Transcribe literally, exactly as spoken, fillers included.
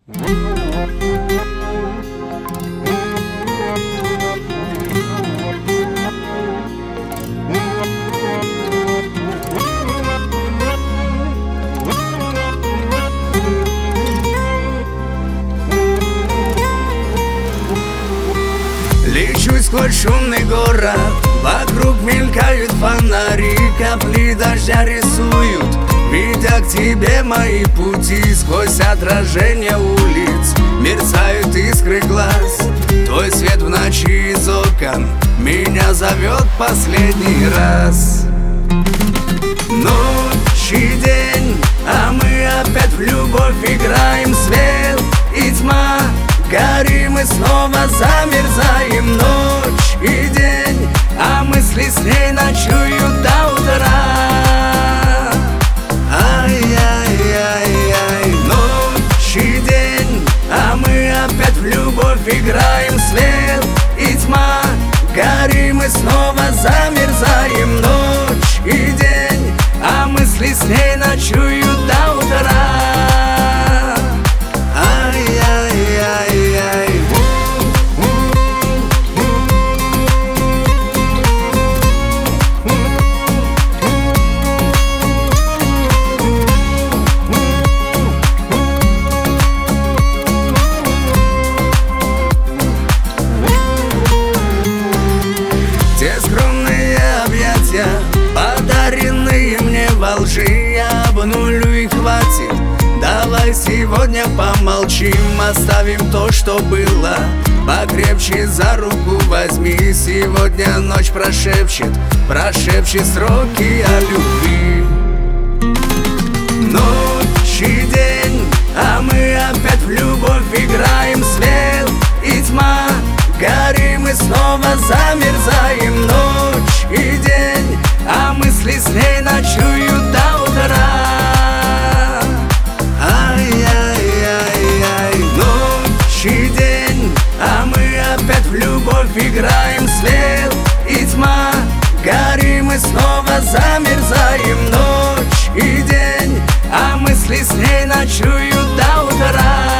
Лечу сквозь шумный город, вокруг мелькают фонари, капли дождя рисуют, видя к тебе мои пути. Сквозь отражение улиц мерцают искры глаз, твой свет в ночи из окон меня зовет последний раз. Ночь и день, а мы опять в любовь играем. Свет и тьма, горим и снова замерзаем. Ночь и день, а мысли с ней ночуют до утра. Ай-яй-яй-яй. Ночь и день, а мы опять в любовь играем. Свет и тьма, горим и снова замерзаем. Ночь и день, а мысли с ней ночуют до утра. Ай-яй-яй-яй. Те скромные объятия, подаренные мне во лжи, я обнулю и хватит. Давай сегодня помолчим, оставим то, что было. Покрепче за руку возьми, сегодня ночь прошепчет, прошепчет строки о любви. Ночь и день, а мы опять в любовь играем. Свет и тьма, горим и снова замерзаем. Ночь и день, а мысли с ней ночуют до утра. Ай-яй-яй-яй. Ночь и день, а мы опять в любовь играем. Свет и тьма, горим и снова замерзаем. Ночь и день, а мысли с ней ночуют до утра.